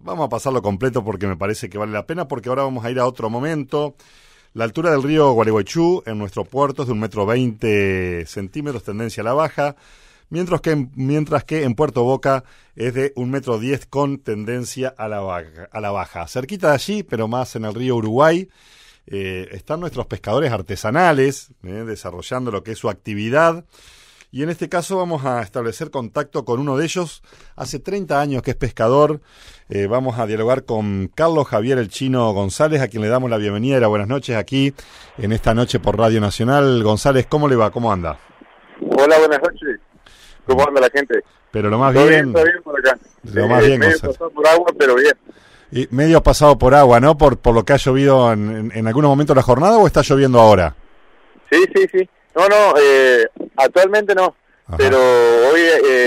vamos a pasarlo completo porque me parece que vale la pena, porque ahora vamos a ir a otro momento. La altura del río Gualeguaychú en nuestro puerto es de 1,20 m, tendencia a la baja, mientras que en Puerto Boca es de 1,10 m con tendencia a la baja. Cerquita de allí, pero más en el río Uruguay, están nuestros pescadores artesanales, desarrollando lo que es su actividad. Y en este caso vamos a establecer contacto con uno de ellos. Hace 30 años que es pescador. Vamos a dialogar con Carlos Javier El Chino González, a quien le damos la bienvenida y las buenas noches aquí en esta noche por Radio Nacional. González, ¿cómo le va? ¿Cómo anda? Hola, buenas noches. ¿Cómo anda la gente? Pero lo más bien. Está bien por acá. Lo más bien, medio González. pasado por agua, pero bien. Y medio pasado por agua, ¿no? Por lo que ha llovido en algún momento de la jornada, ¿o está lloviendo ahora? Sí. No, actualmente no. Ajá. Pero hoy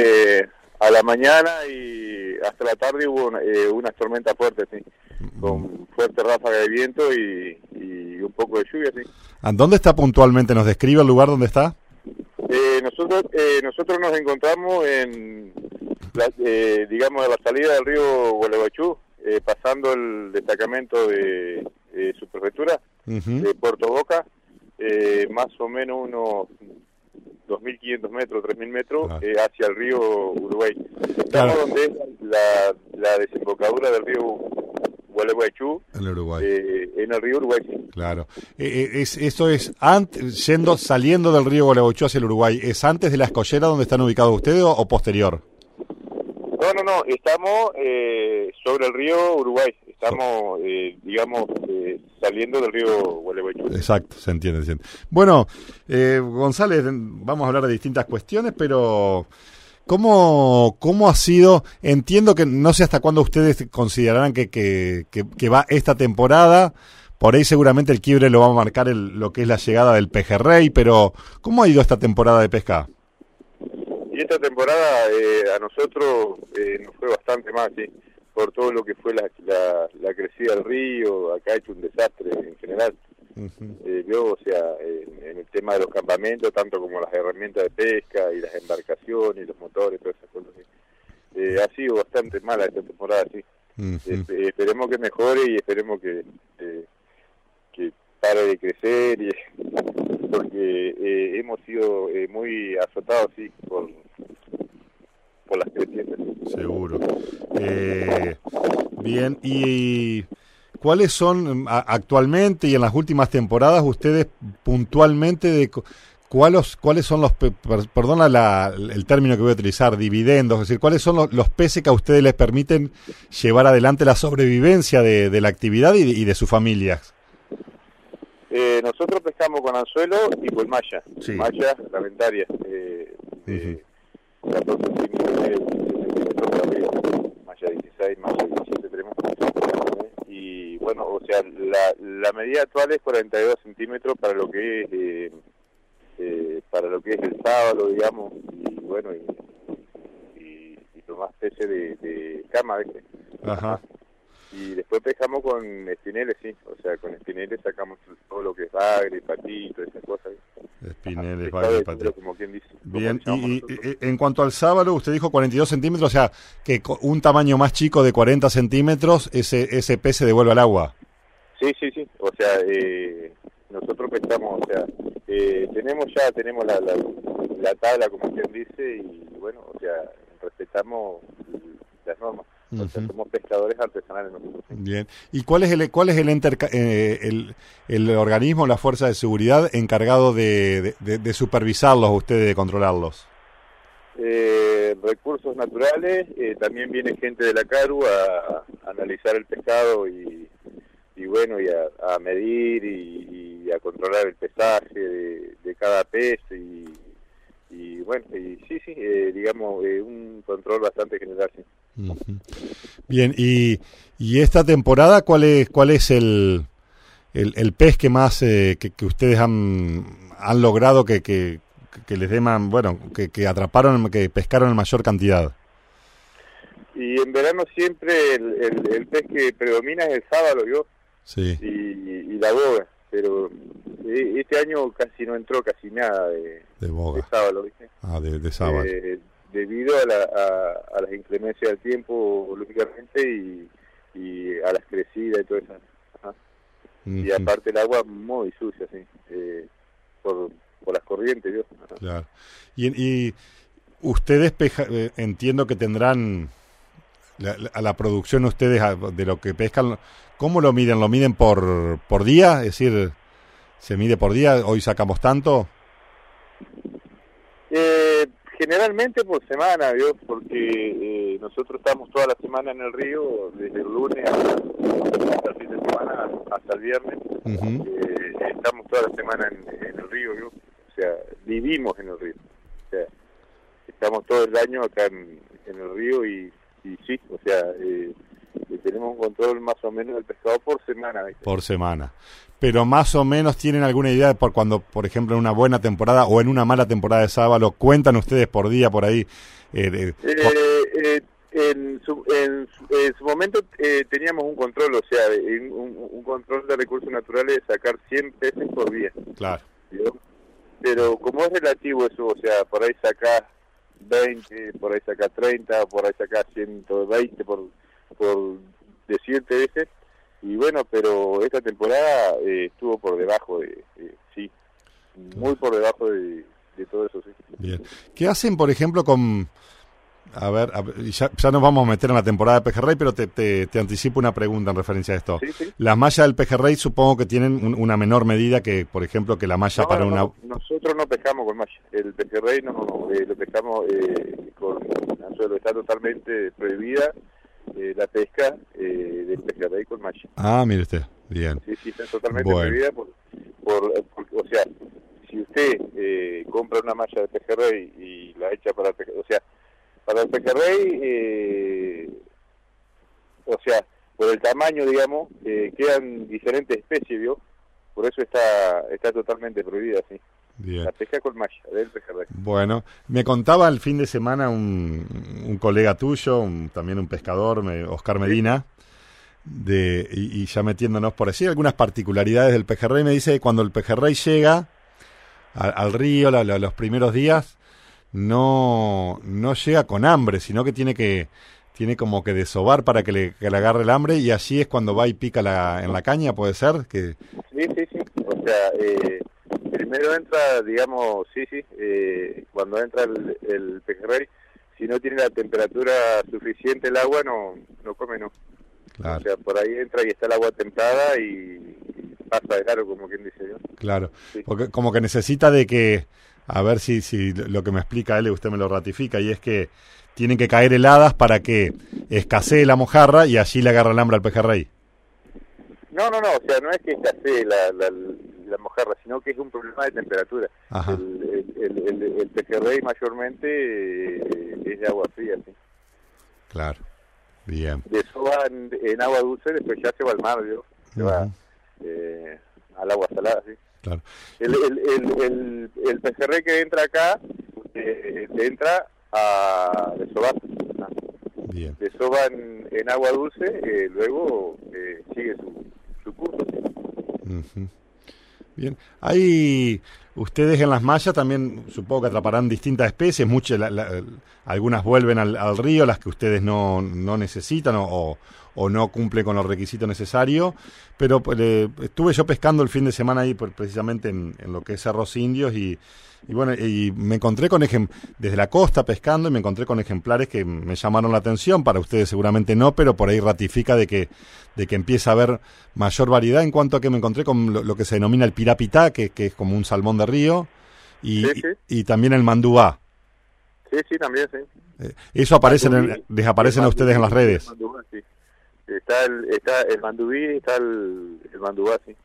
a la mañana y hasta la tarde hubo unas tormentas fuertes, sí, con fuerte ráfaga de viento y un poco de lluvia, sí. ¿Dónde está puntualmente? ¿Nos describe el lugar donde está? Nosotros nos encontramos en, digamos, a la salida del río Gualeguaychú, pasando el destacamento de su prefectura, de Puerto Boca, más o menos unos 2.500 metros, 3.000 metros, hacia el río Uruguay. Estamos donde es la desembocadura del río Gualeguaychú, en el Uruguay. En el río Uruguay, sí. Claro. Eso es saliendo del río Gualeguaychú hacia el Uruguay. ¿Es antes de la escollera donde están ubicados ustedes o posterior? No. Estamos sobre el río Uruguay. Estamos, digamos, saliendo del río Gualeguaychú. Exacto, se entiende. Bueno, González, vamos a hablar de distintas cuestiones, pero ¿cómo ha sido? Entiendo que no sé hasta cuándo ustedes considerarán que va esta temporada. Por ahí seguramente el quiebre lo va a marcar lo que es la llegada del pejerrey, pero ¿cómo ha ido esta temporada de pesca? Y esta temporada a nosotros nos fue bastante mal, sí, por todo lo que fue la crecida del río. Acá ha hecho un desastre en general. O sea, en el tema de los campamentos, tanto como las herramientas de pesca y las embarcaciones y los motores, todas esas cosas, sí. Ha sido bastante mala esta temporada, sí. Esperemos que mejore y esperemos que pare de crecer, porque hemos sido muy azotados, sí, por las crecientes. Seguro. Bien, y ¿cuáles son actualmente y en las últimas temporadas ustedes puntualmente cuáles son los, perdona el término que voy a utilizar, dividendos, es decir, cuáles son los peces que a ustedes les permiten llevar adelante la sobrevivencia de la actividad y de sus familias? Nosotros pescamos con anzuelo y con malla, sí. Malla reglamentaria, 14 centímetros, malla 16, malla 17 tenemos, y bueno, o sea, la medida actual es 42 centímetros para lo que es el sábalo, digamos, y bueno, y lo más peces de cama, ¿viste? Ajá. Y después pescamos con espineles, sí, o sea, con espineles sacamos todo lo que es bagre, patito, esas cosas. Espineles, bagre, patito. Como quien dice. Bien, y en cuanto al sábalo, usted dijo 42 centímetros, o sea, que un tamaño más chico de 40 centímetros, ese pez se devuelve al agua. Sí, o sea, nosotros pescamos, o sea, tenemos la tabla, como quien dice, y bueno, o sea, respetamos las normas. O sea, somos pescadores artesanales nosotros. Bien. ¿Y cuál es el organismo, la fuerza de seguridad encargado de supervisarlos, ustedes, de controlarlos? Recursos naturales, también viene gente de la CARU a analizar el pescado y bueno, y a medir y a controlar el pesaje de cada pez y bueno, y sí, digamos, un control bastante general, sí. Bien, y esta temporada, ¿cuál es el pez que más que ustedes han logrado que les deman, bueno, que atraparon, que pescaron en mayor cantidad? Y en verano siempre el pez que predomina es el sábalo, ¿vio? Sí. Y la boga, pero este año casi no entró casi nada de boga. De sábalo, ¿viste? De sábalo. Debido a las inclemencias del tiempo, lógicamente, a las crecidas y todo eso. Ajá. Y aparte el agua muy sucia, sí, por las corrientes, ¿vio? Ajá. Claro. Y ustedes entiendo que tendrán a la producción ustedes de lo que pescan, ¿cómo lo miden? ¿Lo miden por día? Es decir, ¿se mide por día? ¿Hoy sacamos tanto? Generalmente por semana, ¿vio? Porque nosotros estamos toda la semana en el río, desde el lunes hasta el fin de semana, hasta el viernes. Estamos toda la semana en el río, ¿vio? O sea, vivimos en el río. O sea, estamos todo el año acá en el río y sí, o sea, tenemos un control más o menos del pescado por semana. ¿Viste? Por semana. Pero más o menos tienen alguna idea de por cuando, por ejemplo, en una buena temporada o en una mala temporada de sábalo, cuentan ustedes por día por ahí. En su momento teníamos un control, o sea, un control de recursos naturales de sacar 100 peces por día. Claro. ¿Vio? Pero como es relativo eso, o sea, por ahí sacás 20, por ahí sacás 30, por ahí sacás 120 por decirte veces. Y bueno, pero esta temporada estuvo por debajo sí, muy por debajo de todo eso, sí. Bien. ¿Qué hacen, por ejemplo, con... A ver, ya nos vamos a meter en la temporada de pejerrey, pero te anticipo una pregunta en referencia a esto. Sí. Las mallas del pejerrey supongo que tienen una menor medida que, por ejemplo, que la malla para una... Nosotros no pescamos con malla. El pejerrey no lo pescamos con anzuelo. Está totalmente prohibida la pesca del pejerrey con malla. Ah, mire usted, bien. Sí, está totalmente prohibida o sea, si usted compra una malla de pejerrey y la echa para el pejerrey, o sea, para el pejerrey, o sea, por el tamaño, digamos, quedan diferentes especies, ¿vio? Por eso está totalmente prohibida, sí. Bien. La pesca con malla del pejerrey. Bueno, me contaba el fin de semana un colega tuyo, también un pescador, Oscar Medina, y ya metiéndonos por allí, algunas particularidades del pejerrey. Me dice que cuando el pejerrey llega al río los primeros días, no llega con hambre, sino que tiene como que desovar para que le agarre el hambre, y allí es cuando va y pica en la caña, ¿puede ser? Que... Sí. O sea, primero entra, digamos, cuando entra el pejerrey, si no tiene la temperatura suficiente el agua, no come, no. Claro. O sea, por ahí entra y está el agua templada y pasa de largo, como quien dice, ¿no? Claro, sí. Porque como que necesita de que, a ver si lo que me explica él, usted me lo ratifica, y es que tienen que caer heladas para que escasee la mojarra y allí le agarra el hambre al pejerrey. No, o sea, no es que escasee la mojarra, sino que es un problema de temperatura. Ajá. El pejerrey mayormente es de agua fría, sí. Claro, bien. De eso va en agua dulce, después ya se va al mar, ¿vio? Se va al agua salada, sí. Claro. El pejerrey que entra acá, entra a desovar. Bien. Desova en agua dulce, luego sigue su curso. ¿Sí? Bien. Hay ustedes en las mallas también, supongo que atraparán distintas especies, algunas vuelven al río, las que ustedes no necesitan o no cumplen con los requisitos necesarios, pero estuve yo pescando el fin de semana ahí precisamente en lo que es Cerros Indios y bueno, y me encontré con desde la costa pescando, y me encontré con ejemplares que me llamaron la atención. Para ustedes seguramente no, pero por ahí ratifica de que empieza a haber mayor variedad, en cuanto a que me encontré con lo que se denomina el pirapitá, que es como un salmón de río, y también el mandubá. Sí, también, sí. Eso les aparecen a ustedes en las redes. El mandubá, sí. Está el mandubí, está el mandubá, sí.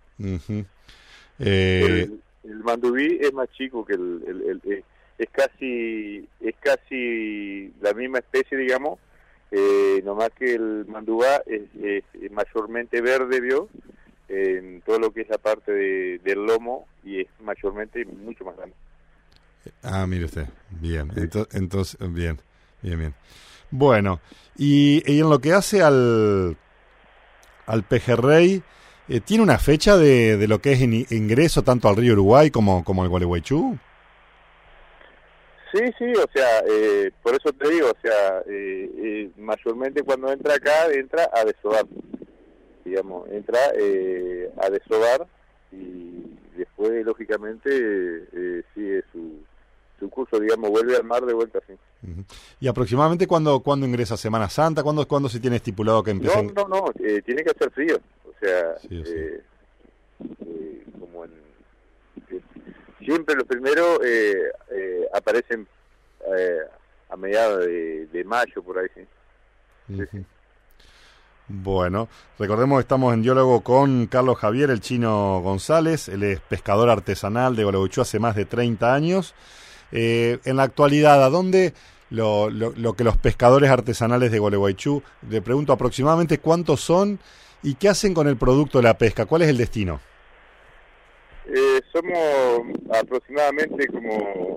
El mandubí es más chico que es casi la misma especie, digamos, nomás que el mandubá es mayormente verde, ¿vio? En todo lo que es la parte del lomo, y es mayormente mucho más grande. Ah, mire usted, bien, sí. Entonces, bien. Bueno, y en lo que hace al pejerrey, ¿tiene una fecha de lo que es ingreso tanto al río Uruguay como al Gualeguaychú? Sí, o sea, por eso te digo, o sea, mayormente cuando entra acá, entra a desovar. digamos, entra a desovar y después, lógicamente, sigue su curso, digamos, vuelve al mar de vuelta, sí. Uh-huh. ¿Y aproximadamente cuándo ingresa Semana Santa? ¿Cuándo se tiene estipulado que empiece? No, tiene que hacer frío, o sea, sí, como siempre los primeros aparecen a mediados de mayo, por ahí, sí. Uh-huh. Sí. Bueno, recordemos que estamos en diálogo con Carlos Javier, el Chino González. Él es pescador artesanal de Gualeguaychú hace más de 30 años. En la actualidad, ¿a dónde lo que los pescadores artesanales de Gualeguaychú, le pregunto aproximadamente cuántos son y qué hacen con el producto de la pesca? ¿Cuál es el destino? Somos aproximadamente como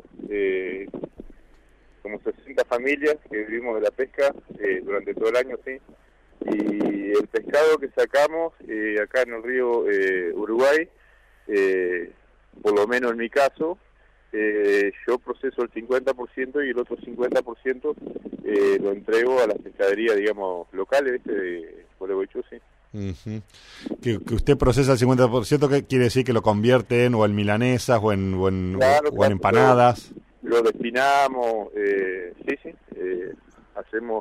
60 familias que vivimos de la pesca durante todo el año, sí. Y el pescado que sacamos acá en el río Uruguay, por lo menos en mi caso, yo proceso el 50% y el otro 50% lo entrego a las pescaderías, digamos, locales, de Gualeguaychú, sí. Uh-huh. Que usted procesa el 50%, ¿qué quiere decir? Que lo convierte en milanesas o en empanadas. Lo destinamos, sí, hacemos,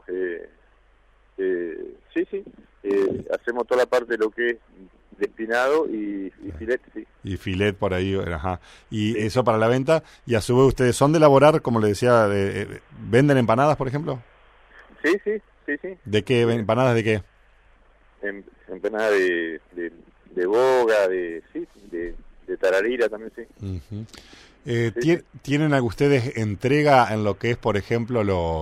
hacemos toda la parte de lo que es despinado y filet, sí. Y filet por ahí, ajá. Y sí, eso para la venta. Y a su vez, ¿ustedes son de elaborar, como le decía, venden empanadas, por ejemplo? Sí. ¿De qué? ¿Empanadas de qué? Empanadas de boga, de tararira también, sí. Uh-huh. ¿Tienen ustedes entrega en lo que es, por ejemplo,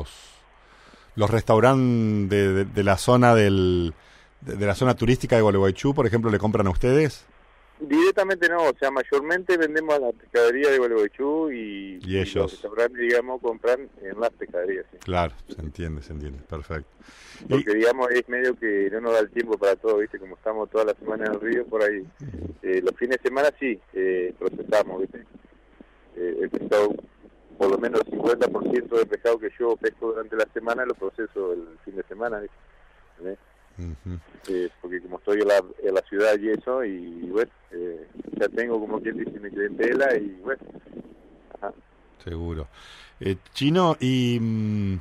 los restaurantes de la zona de la zona turística de Gualeguaychú, por ejemplo, le compran a ustedes? Directamente no, o sea, mayormente vendemos a la pescadería de Gualeguaychú y ellos, los restaurantes, digamos, compran en las pescaderías. Sí. Claro, se entiende, perfecto. Porque, digamos, es medio que no nos da el tiempo para todo, ¿viste? Como estamos toda la semana en el río, por ahí. Los fines de semana sí, procesamos, ¿viste? El pescado, por lo menos el 50% del pescado que yo pesco durante la semana lo proceso el fin de semana, ¿viste? Uh-huh. Porque como estoy en la ciudad y eso, y bueno, ya tengo, como quien dice, mi clientela y bueno. Ajá. Seguro. Chino, y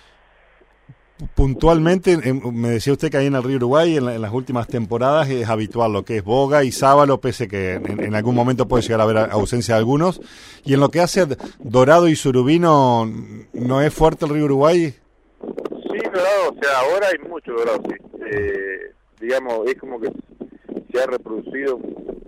puntualmente, me decía usted que ahí en el río Uruguay, en las últimas temporadas, es habitual lo que es boga y sábalo, pese que en algún momento puede llegar a haber ausencia de algunos. Y en lo que hace dorado y surubino, ¿no es fuerte el río Uruguay? Sí, dorado, o sea, ahora hay mucho dorado, sí. Digamos, es como que se ha reproducido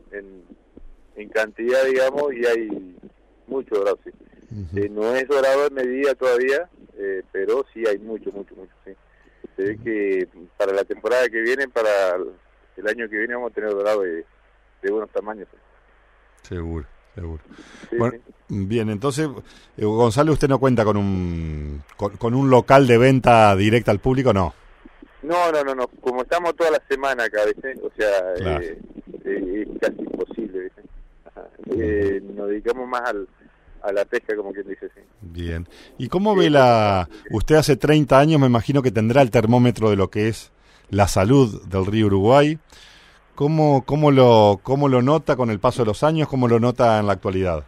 en cantidad, digamos, y hay mucho dorado, sí. Uh-huh. No es dorado en medida todavía, pero sí hay mucho, sí. Se ve que para la temporada que viene, para el año que viene, vamos a tener dorado de buenos tamaños. ¿Sí? Seguro. Sí, bueno, sí. Bien, entonces, Gonzalo, ¿usted no cuenta con un local de venta directa al público? No. No. Como estamos toda la semana acá, ¿viste? O sea, claro. Es casi imposible, ¿viste? Ajá. Nos dedicamos más a la pesca, como quien dice, sí. Bien. ¿Y cómo ve usted hace 30 años, me imagino que tendrá el termómetro de lo que es la salud del río Uruguay? ¿Cómo lo nota con el paso de los años? ¿Cómo lo nota en la actualidad?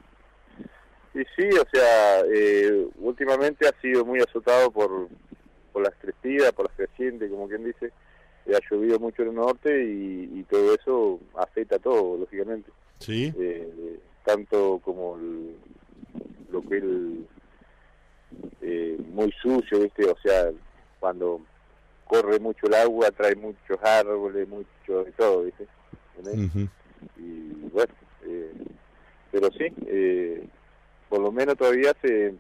Y sí, o sea, últimamente ha sido muy azotado por las crecidas, por las crecientes, como quien dice. Ha llovido mucho en el norte y todo eso afecta a todo, lógicamente. Sí. Tanto como lo que es muy sucio, ¿viste? O sea, cuando corre mucho el agua, trae muchos árboles, mucho de todo, ¿viste? Uh-huh. Y bueno, pero sí, por lo menos todavía se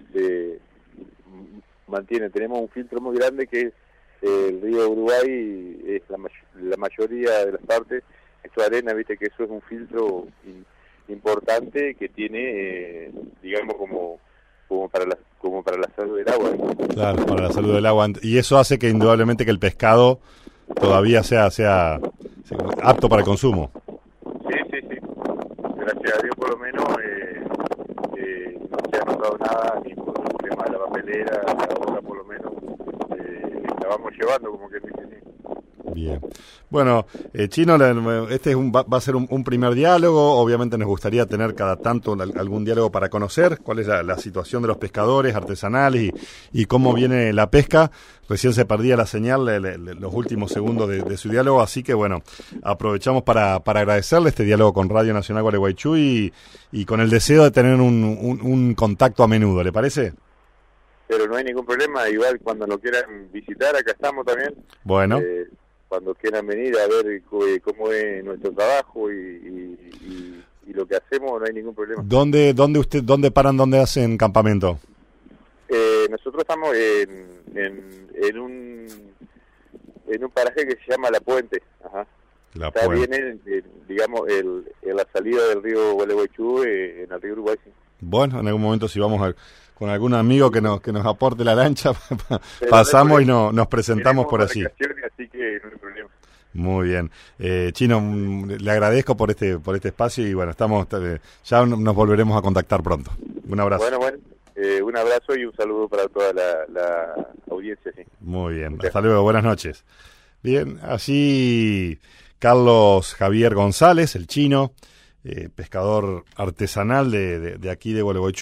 mantiene. Tenemos un filtro muy grande que es el río Uruguay, es la mayoría de las partes, esto es arena, ¿viste? Que eso es un filtro importante que tiene, digamos, como para la salud del agua, ¿no? Claro, para la salud del agua. Y eso hace que indudablemente que el pescado todavía sea apto para el consumo. Sí. Gracias a Dios, por lo menos, no se ha notado nada, ni por el tema de la papelera, ahora por lo menos la vamos llevando, como que dice. Bien. Bueno, Chino, este va a ser un primer diálogo. Obviamente nos gustaría tener cada tanto algún diálogo para conocer cuál es la situación de los pescadores artesanales y cómo viene la pesca. Recién se perdía la señal los últimos segundos de su diálogo, así que bueno, aprovechamos para agradecerle este diálogo con Radio Nacional Gualeguaychú y con el deseo de tener un contacto a menudo, ¿le parece? Pero no hay ningún problema, igual cuando nos quieran visitar, acá estamos también. Bueno. Cuando quieran venir a ver cómo es nuestro trabajo y lo que hacemos, no hay ningún problema. ¿Dónde paran, dónde hacen campamento? Nosotros estamos en un paraje que se llama La Puente. Ajá. Está bien, digamos, en la salida del río Gualeguaychú, en el río Uruguay. Sí. Bueno, en algún momento si vamos con algún amigo que nos aporte la lancha, pasamos y nos presentamos por así. Así que no hay problema. Muy bien. Chino, le agradezco por este espacio y bueno, ya nos volveremos a contactar pronto. Un abrazo. Bueno, un abrazo y un saludo para toda la audiencia. Sí. Muy bien, hasta luego, buenas noches. Bien, así Carlos Javier González, el Chino, pescador artesanal de aquí de Gualeguaychú.